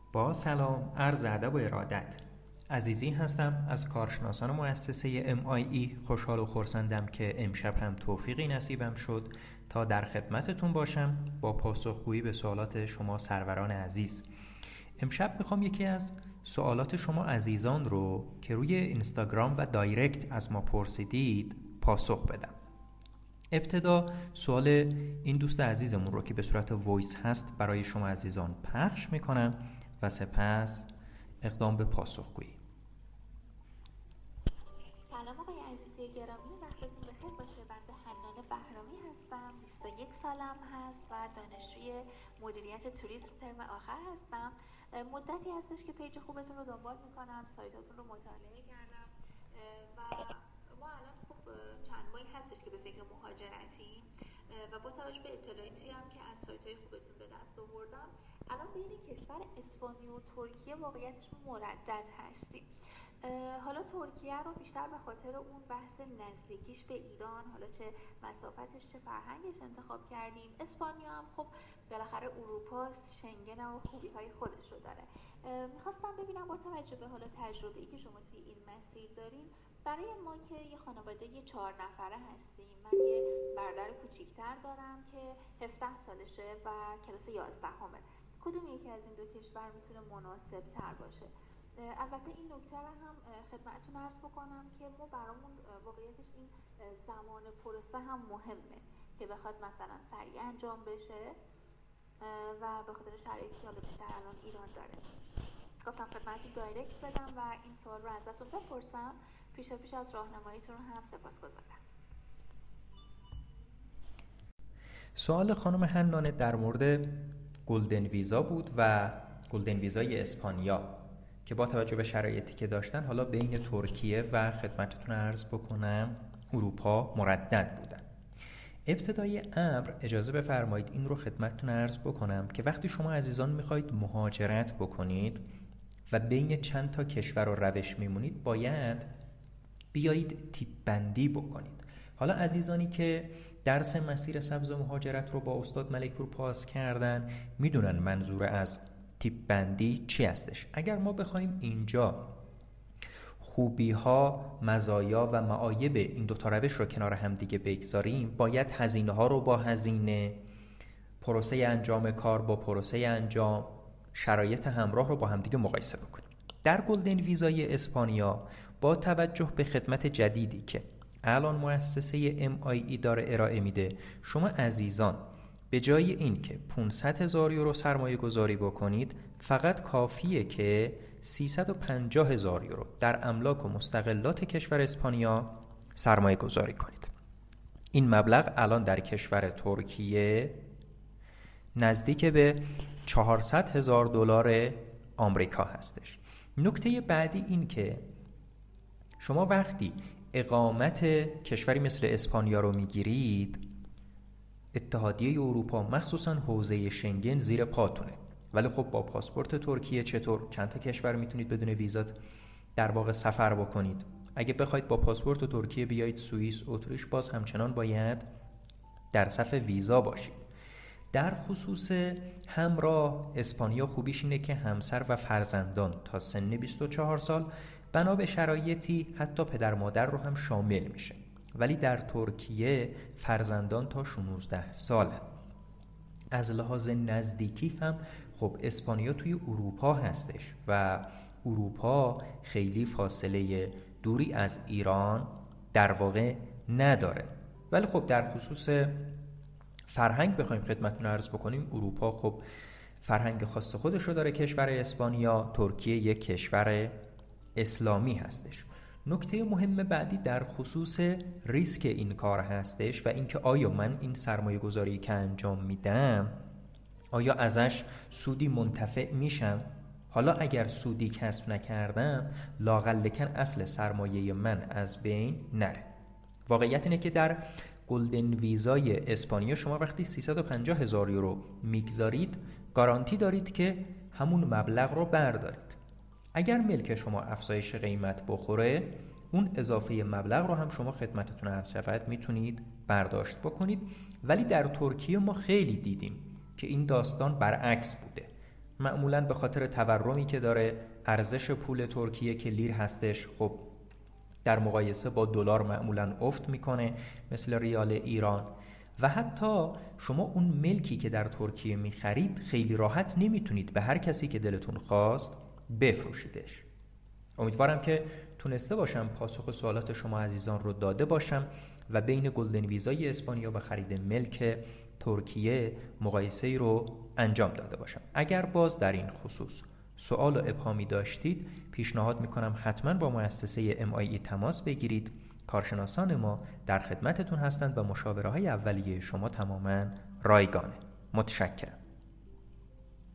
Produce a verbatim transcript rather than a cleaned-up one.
با سلام، عرض ادب و ارادت. عزیزی هستم از کارشناسان مؤسسه ام آی ای. خوشحال و خرسندم که امشب هم توفیقی نصیبم شد تا در خدمتتون باشم با پاسخگویی به سوالات شما سروران عزیز. امشب میخوام یکی از سوالات شما عزیزان رو که روی اینستاگرام و دایرکت از ما پرسیدید پاسخ بدم. ابتدا سوال این دوست عزیزمون رو که به صورت وایس هست برای شما عزیزان پخش میکنم و سپس اقدام به پاسخگویی. سلام آقای عزیزی گرامی، وقتتون بخیر باشه. بنده حنان بهرامی هستم، بیست و یک سالم هست و دانشجوی مدیریت توریسم ترم آخر هستم. مدتی هستش که پیج خوبتون رو دنبال میکنم، سایتاتون رو مطالعه کردم و ما الان خب چند ماهی هستش که به فکر مهاجرتیم و با توجه به اطلاعاتی هم که از سایت‌های خوبتون به دست آوردم الان بین کشور اسپانیا و ترکیه واقعیتش مردد هستیم. حالا ترکیه رو بیشتر به خاطر اون بحث نزدیکیش به ایران، حالا چه مسافتش چه فرهنگش انتخاب کردیم. اسپانیا هم خب بالاخره اروپاست، شنگن و خوبی های خودش رو داره. میخواستم ببینم با توجه به حالا تجربه‌ای که شما توی این مسیر دارین، برای ما که یه خانواده یه چهار نفره هستیم، من یه برادر کوچیکتر دارم که هفده سالشه و کلاس یازدهمه، کدوم یکی از این دو کشور میتونه مناسب تر باشه؟ البته این نکته رو هم خدمتتون عرض بکنم که ما برامون واقعیتش این زمان پروسه هم مهمه که بخواد مثلا سریع انجام بشه و به خاطر شرایطی که حالا بیشتر الان ایران داره. گفتم خدمتتون دایرکت بدم و این سوال رو ازتون بپرسم. پیش پیش از راهنماییتون هم سپاسگزارم. سوال خانم حنانه در مورد گلدن ویزا بود و گلدن ویزای اسپانیا که با توجه به شرایطی که داشتن حالا بین ترکیه و خدمتتون عرض بکنم اروپا مردد بودن. ابتدای امر اجازه بفرمایید این رو خدمتتون عرض بکنم که وقتی شما عزیزان میخواید مهاجرت بکنید و بین چند تا کشور و روش میمونید باید بیایید تیپ بندی بکنید. حالا عزیزانی که درس مسیر سبز مهاجرت رو با استاد ملک‌پور پاس کردن میدونن منظور از تیپ بندی چی هستش. اگر ما بخوایم اینجا خوبی ها، مزایا و معایب این دو تا روش رو کنار هم دیگه بگذاریم، باید هزینه ها رو با هزینه، پروسه انجام کار با پروسه انجام، شرایط همراه رو با هم دیگه مقایسه بکنیم. در گلدن ویزای اسپانیا با توجه به خدمت جدیدی که الان مؤسسه ام آی ای داره ارائه میده، شما عزیزان به جای این که پانصد هزار یورو سرمایه گذاری بکنید فقط کافیه که سیصد و پنجاه هزار یورو در املاک و مستقلات کشور اسپانیا سرمایه گذاری کنید. این مبلغ الان در کشور ترکیه نزدیک به چهارصد هزار دلار آمریکا هستش. نکته بعدی این که شما وقتی اقامت کشوری مثل اسپانیا رو میگیرید، اتحادیه اروپا مخصوصا حوزه شنگن زیر پاتونه، ولی خب با پاسپورت ترکیه چطور چند تا کشور میتونید بدون ویزا در واقع سفر بکنید. اگه بخواید با پاسپورت ترکیه بیایید سوئیس، اتریش، باز همچنان باید در صف ویزا باشید. در خصوص همراه، اسپانیا خوبیش اینه که همسر و فرزندان تا سن بیست و چهار سال بنا به شرایطی حتی پدر مادر رو هم شامل میشه، ولی در ترکیه فرزندان تا شانزده ساله. از لحاظ نزدیکی هم خب اسپانیا توی اروپا هستش و اروپا خیلی فاصله دوری از ایران در واقع نداره، ولی خب در خصوص فرهنگ بخوایم خدمتتون عرض بکنیم، اروپا خب فرهنگ خاص خودش رو داره. کشور اسپانیا، ترکیه یک کشور اسلامی هستش. نکته مهم بعدی در خصوص ریسک این کار هستش و اینکه آیا من این سرمایه گذاری که انجام میدم آیا ازش سودی منتفع میشم؟ حالا اگر سودی کسب نکردم لااقل اصل سرمایه من از بین نره. واقعیت اینه که در گلدن ویزای اسپانیا شما وقتی سیصد و پنجاه هزار یورو میگذارید گارانتی دارید که همون مبلغ رو بردارید. اگر ملک شما افزایش قیمت بخوره اون اضافه مبلغ رو هم شما خدمتتون عرض شود میتونید برداشت بکنید. ولی در ترکیه ما خیلی دیدیم که این داستان برعکس بوده. معمولاً به خاطر تورمی که داره، ارزش پول ترکیه که لیر هستش خب در مقایسه با دلار معمولاً افت میکنه مثل ریال ایران، و حتی شما اون ملکی که در ترکیه میخرید خیلی راحت نمیتونید به هر کسی که دلتون خواست بفروشیدش. امیدوارم که تونسته باشم پاسخ سوالات شما عزیزان رو داده باشم و بین گلدن ویزای اسپانیا و خرید ملک ترکیه مقایسه‌ای رو انجام داده باشم. اگر باز در این خصوص سوال و ابهامی داشتید، پیشنهاد میکنم حتما با مؤسسه ام آی ای تماس بگیرید. کارشناسان ما در خدمتتون هستند و مشاوره های اولیه شما تماما رایگانه. متشکرم.